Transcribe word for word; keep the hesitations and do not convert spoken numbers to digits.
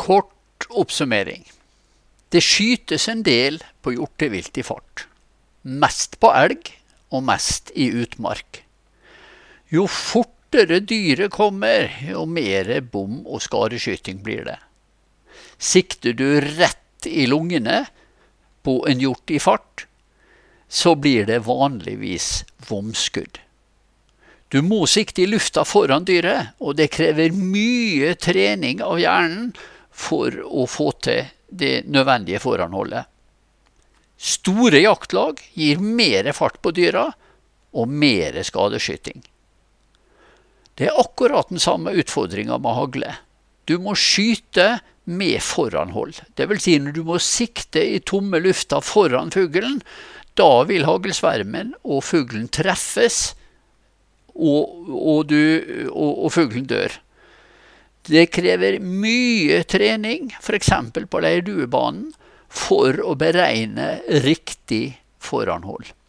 Kort oppsummering. Det skytes en del på hjortevilt i fart. Mest på elg og mest i utmark. Jo fortere dyret kommer, jo mer bom og skadeskyting blir det. Sikter du rett i lungene på en hjort i fart, så blir det vanligvis vomskudd. Du må sikte i lufta foran dyret, og det krever mye trening av hjernen for å få til det nødvendige foranholdet. Store jaktlag gir mer fart på dyra og mer skadeskyting. Det er akkurat den samme utfordringen med hagle. Du må skyte med foranhold. Det vil si når du må sikte i tomme lufta foran fuglen, da vil hagelsvermen og fuglen treffes, og, og, du, og, og fuglen dør. Det krever mye trening, for eksempel på leirduebanen, for å beregne riktig foranhold.